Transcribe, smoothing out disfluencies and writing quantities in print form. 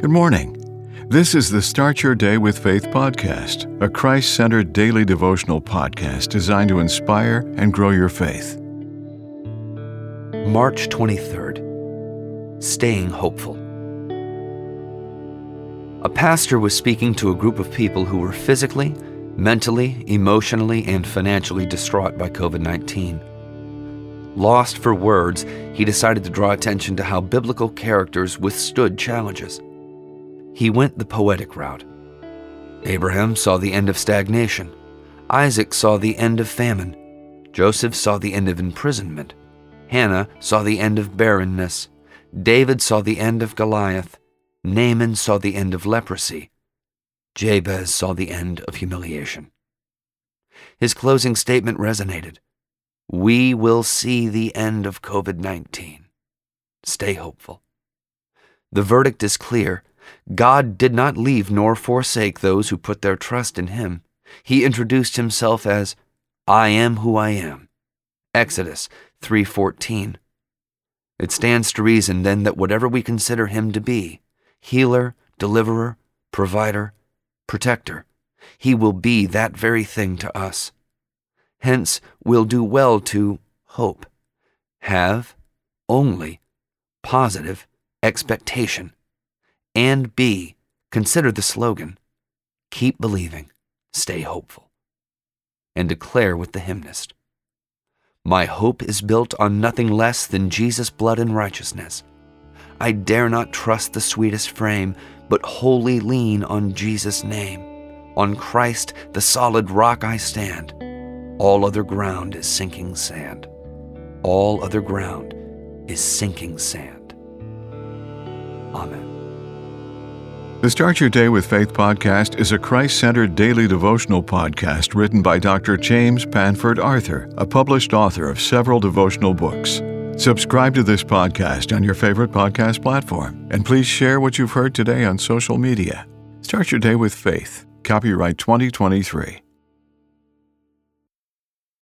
Good morning. This is the Start Your Day with Faith podcast, a Christ-centered daily devotional podcast designed to inspire and grow your faith. March 23rd. Staying hopeful. A pastor was speaking to a group of people who were physically, mentally, emotionally, and financially distraught by COVID-19. Lost for words, he decided to draw attention to how biblical characters withstood challenges. He went the poetic route. Abraham saw the end of stagnation. Isaac saw the end of famine. Joseph saw the end of imprisonment. Hannah saw the end of barrenness. David saw the end of Goliath. Naaman saw the end of leprosy. Jabez saw the end of humiliation. His closing statement resonated. We will see the end of COVID-19. Stay hopeful. The verdict is clear. God did not leave nor forsake those who put their trust in Him. He introduced Himself as, I am who I am. Exodus 3:14. It stands to reason then that whatever we consider Him to be, healer, deliverer, provider, protector, He will be that very thing to us. Hence, we'll do well to hope, have only positive expectation, and consider the slogan, keep believing, stay hopeful, and declare with the hymnist, my hope is built on nothing less than Jesus' blood and righteousness. I dare not trust the sweetest frame, but wholly lean on Jesus' name. On Christ, the solid rock I stand. All other ground is sinking sand. All other ground is sinking sand. Amen. The Start Your Day with Faith podcast is a Christ-centered daily devotional podcast written by Dr. James Panford Arthur, a published author of several devotional books. Subscribe to this podcast on your favorite podcast platform, and please share what you've heard today on social media. Start your day with faith. Copyright 2023.